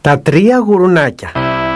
Τα τρία γουρουνάκια.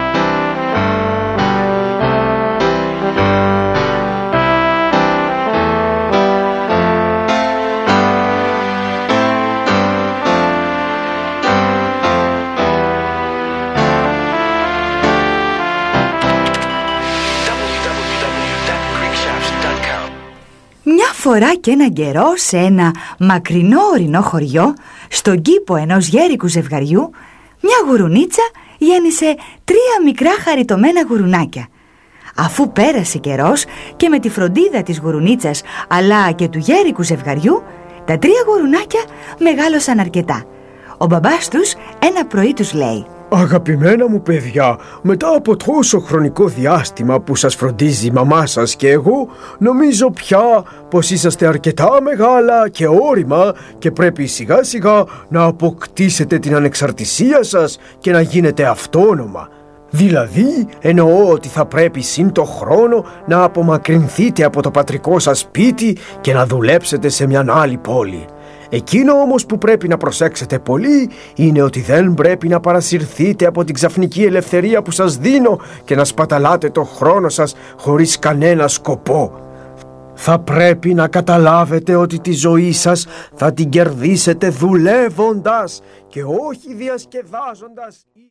Μια φορά και έναν καιρό, σε ένα μακρινό ορεινό χωριό, στον κήπο ενός γέρικου ζευγαριού, μια γουρουνίτσα γέννησε 3 μικρά χαριτωμένα γουρουνάκια. Αφού πέρασε καιρός και με τη φροντίδα της γουρουνίτσας αλλά και του γέρικου ζευγαριού, τα 3 γουρουνάκια μεγάλωσαν αρκετά. Ο μπαμπάς τους ένα πρωί τους λέει: «Αγαπημένα μου παιδιά, μετά από τόσο χρονικό διάστημα που σας φροντίζει η μαμά σας και εγώ, νομίζω πια πως είσαστε αρκετά μεγάλα και όρημα και πρέπει σιγά σιγά να αποκτήσετε την ανεξαρτησία σας και να γίνετε αυτόνομα. Δηλαδή εννοώ ότι θα πρέπει σύν το χρόνο να απομακρυνθείτε από το πατρικό σας σπίτι και να δουλέψετε σε μια άλλη πόλη. Εκείνο όμως που πρέπει να προσέξετε πολύ είναι ότι δεν πρέπει να παρασυρθείτε από την ξαφνική ελευθερία που σας δίνω και να σπαταλάτε το χρόνο σας χωρίς κανένα σκοπό. Θα πρέπει να καταλάβετε ότι τη ζωή σας θα την κερδίσετε δουλεύοντας και όχι διασκεδάζοντας».